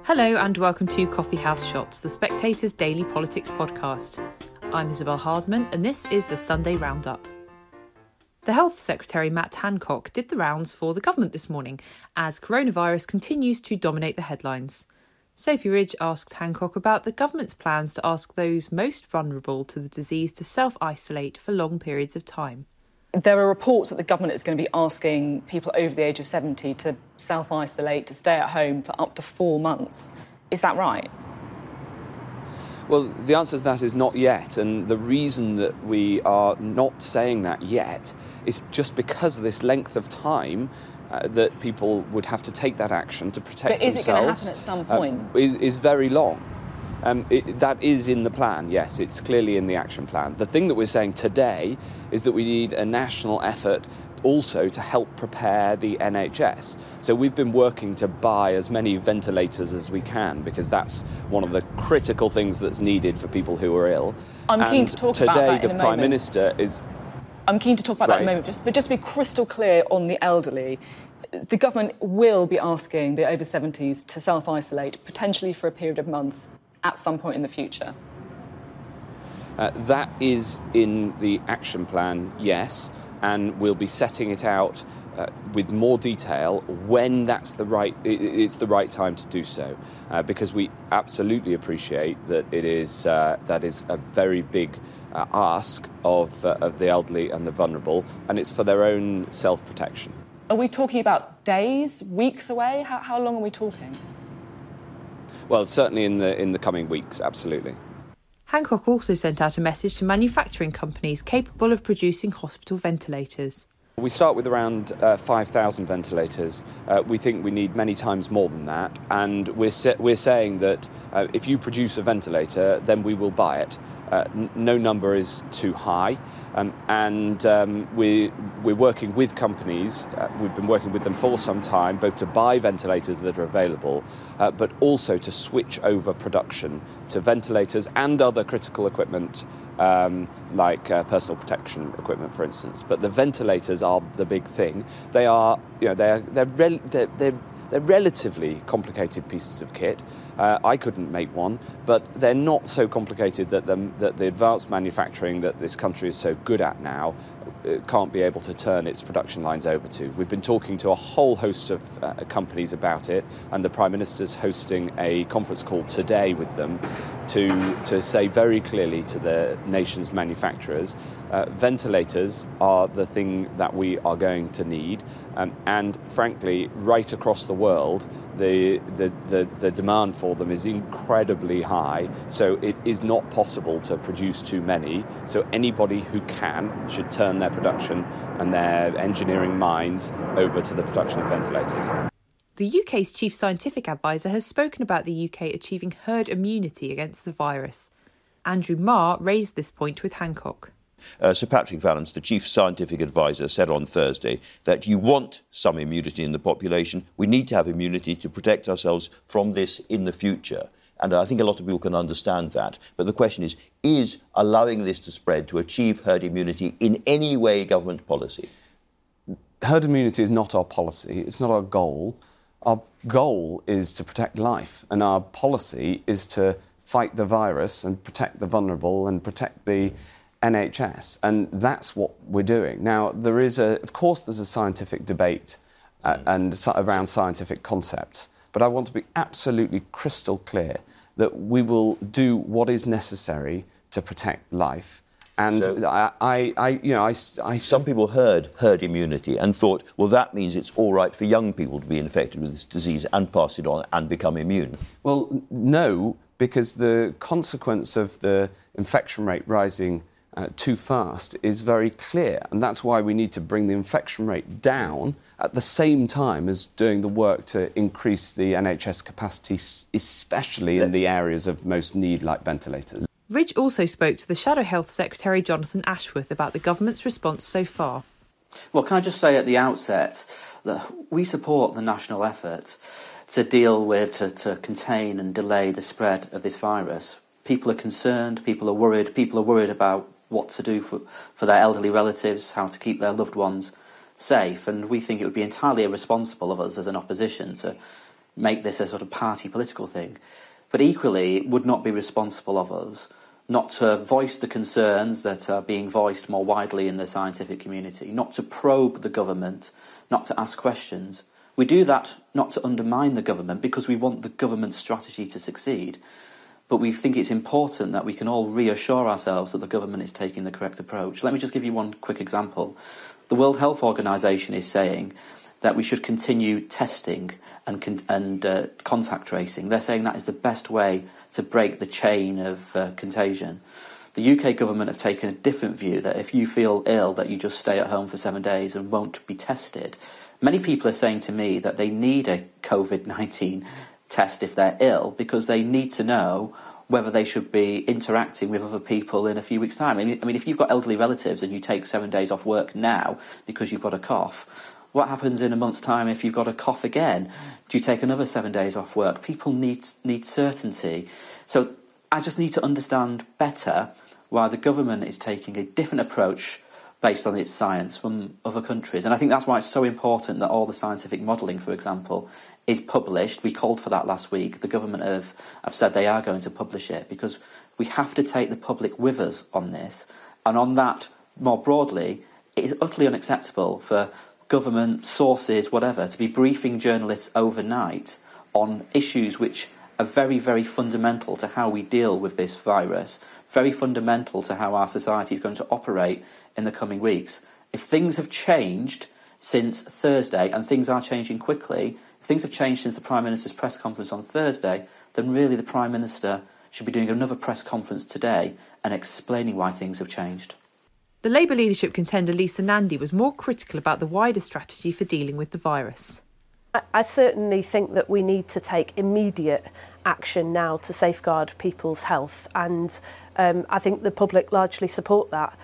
Hello and welcome to Coffee House Shots, the Spectator's daily politics podcast. I'm Isabel Hardman and this is the Sunday Roundup. The Health Secretary Matt Hancock did the rounds for the government this morning as coronavirus continues to dominate the headlines. Sophie Ridge asked Hancock about the government's plans to ask those most vulnerable to the disease to self-isolate for long periods of time. There are reports that the government is going to be asking people over the age of 70 to self-isolate, to stay at home for up to 4 months. Is that right? Well, the answer to that is not yet, and the reason that we are not saying that yet is just because of this length of time that people would have to take that action to protect themselves. But is it going to happen at some point? Is very long. That is in the plan, yes, it's clearly in the action plan. The thing that we're saying today is that we need a national effort also to help prepare the NHS. So we've been working to buy as many ventilators as we can because that's one of the critical things that's needed for people who are ill. I'm keen to talk about that in a moment. Today the Prime Minister is... I'm keen to talk about that in a moment, but just to be crystal clear on the elderly, the government will be asking the over 70s to self-isolate, potentially for a period of months, at some point in the future? That is in the action plan, yes, and we'll be setting it out with more detail when it's the right time to do so, because we absolutely appreciate that that is a very big ask of the elderly and the vulnerable, and it's for their own self-protection. Are we talking about days, weeks away? How long are we talking? Well, certainly in the coming weeks, absolutely. Hancock also sent out a message to manufacturing companies capable of producing hospital ventilators. We start with around 5,000 ventilators. We think we need many times more than that, and we're saying that if you produce a ventilator, then we will buy it. No number is too high, and we're working with companies. We've been working with them for some time, both to buy ventilators that are available, but also to switch over production to ventilators and other critical equipment, like personal protection equipment, for instance. But the ventilators are the big thing. They are, they're relatively complicated pieces of kit. I couldn't make one, but they're not so complicated that the advanced manufacturing that this country is so good at now can't be able to turn its production lines over to. We've been talking to a whole host of companies about it, and the Prime Minister's hosting a conference call today with them to say very clearly to the nation's manufacturers, ventilators are the thing that we are going to need, and frankly, right across the world, the demand for them is incredibly high, so it is not possible to produce too many. So anybody who can should turn their production and their engineering minds over to the production of ventilators. The UK's chief scientific advisor has spoken about the UK achieving herd immunity against the virus. Andrew Marr raised this point with Hancock. Sir Patrick Vallance, the chief scientific advisor, said on Thursday that you want some immunity in the population. We need to have immunity to protect ourselves from this in the future. And I think a lot of people can understand that. But the question is allowing this to spread to achieve herd immunity in any way government policy? Herd immunity is not our policy. It's not our goal. Our goal is to protect life, and our policy is to fight the virus and protect the vulnerable and protect the NHS, and that's what we're doing. Now, of course there's a scientific debate and around scientific concepts, but I want to be absolutely crystal clear that we will do what is necessary to protect life. And so, some people heard herd immunity and thought, well, that means it's all right for young people to be infected with this disease and pass it on and become immune. Well, no, because the consequence of the infection rate rising too fast is very clear, and that's why we need to bring the infection rate down at the same time as doing the work to increase the NHS capacity, especially in the areas of most need, like ventilators. Ridge also spoke to the Shadow Health Secretary Jonathan Ashworth about the government's response so far. Well, can I just say at the outset that we support the national effort to deal with, to contain and delay the spread of this virus. People are concerned, people are worried about what to do for their elderly relatives, how to keep their loved ones safe, and we think it would be entirely irresponsible of us as an opposition to make this a sort of party political thing. But equally, it would not be responsible of us not to voice the concerns that are being voiced more widely in the scientific community, not to probe the government, not to ask questions. We do that not to undermine the government, because we want the government's strategy to succeed. But we think it's important that we can all reassure ourselves that the government is taking the correct approach. Let me just give you one quick example. The World Health Organization is saying that we should continue testing and contact tracing. They're saying that is the best way to break the chain of contagion. The UK government have taken a different view, that if you feel ill, that you just stay at home for 7 days and won't be tested. Many people are saying to me that they need a COVID-19 test if they're ill, because they need to know whether they should be interacting with other people in a few weeks' time. I mean, if you've got elderly relatives and you take 7 days off work now because you've got a cough, what happens in a month's time if you've got a cough again? Do you take another 7 days off work? People need certainty. So I just need to understand better why the government is taking a different approach based on its science from other countries. And I think that's why it's so important that all the scientific modelling, for example, is published. We called for that last week. The government have said they are going to publish it, because we have to take the public with us on this. And on that, more broadly, it is utterly unacceptable for government, sources, whatever, to be briefing journalists overnight on issues which are very, very fundamental to how we deal with this virus, very fundamental to how our society is going to operate in the coming weeks. If things have changed since Thursday, and things are changing quickly, if things have changed since the Prime Minister's press conference on Thursday, then really the Prime Minister should be doing another press conference today and explaining why things have changed. The Labour leadership contender Lisa Nandy was more critical about the wider strategy for dealing with the virus. I certainly think that we need to take immediate action now to safeguard people's health, and I think the public largely support that.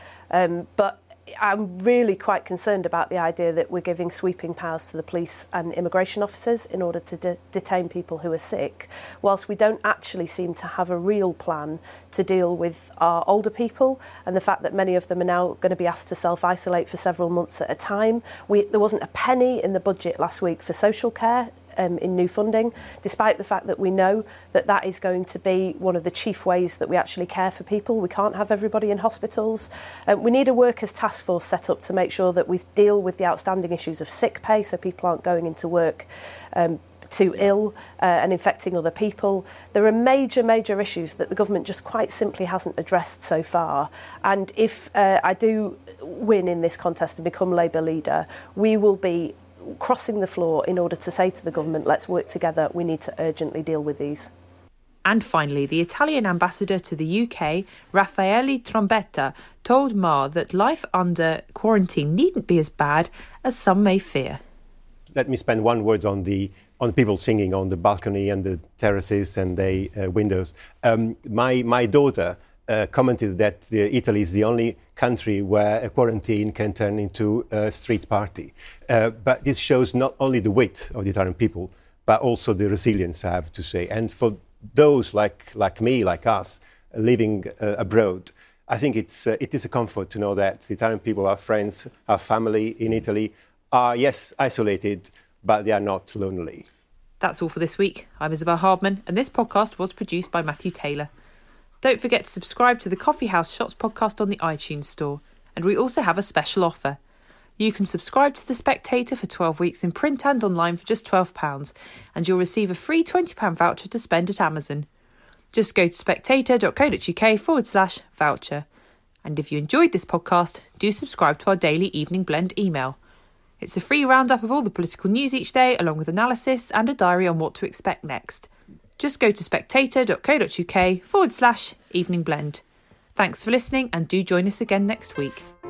But I'm really quite concerned about the idea that we're giving sweeping powers to the police and immigration officers in order to detain people who are sick, whilst we don't actually seem to have a real plan to deal with our older people, and the fact that many of them are now going to be asked to self-isolate for several months at a time. There wasn't a penny in the budget last week for social care in new funding, despite the fact that we know that that is going to be one of the chief ways that we actually care for people. We can't have everybody in hospitals. We need a workers' task force set up to make sure that we deal with the outstanding issues of sick pay, so people aren't going into work too ill and infecting other people. There are major issues that the government just quite simply hasn't addressed so far. And if I do win in this contest and become Labour leader, we will be crossing the floor in order to say to the government, let's work together, we need to urgently deal with these. And finally, the Italian ambassador to the UK, Raffaele Trombetta, told Marr that life under quarantine needn't be as bad as some may fear. Let me spend one word on people singing on the balcony and the terraces and the windows. My daughter commented that Italy is the only country where a quarantine can turn into a street party. But this shows not only the wit of the Italian people, but also the resilience, I have to say. And for those like me, like us, living abroad, I think it is a comfort to know that the Italian people, our friends, our family in Italy, are, yes, isolated, but they are not lonely. That's all for this week. I'm Isabel Hardman, and this podcast was produced by Matthew Taylor. Don't forget to subscribe to the Coffee House Shots podcast on the iTunes store. And we also have a special offer. You can subscribe to The Spectator for 12 weeks in print and online for just £12, and you'll receive a free £20 voucher to spend at Amazon. Just go to spectator.co.uk/voucher. And if you enjoyed this podcast, do subscribe to our daily Evening Blend email. It's a free roundup of all the political news each day, along with analysis and a diary on what to expect next. Just go to spectator.co.uk/eveningblend. Thanks for listening, and do join us again next week.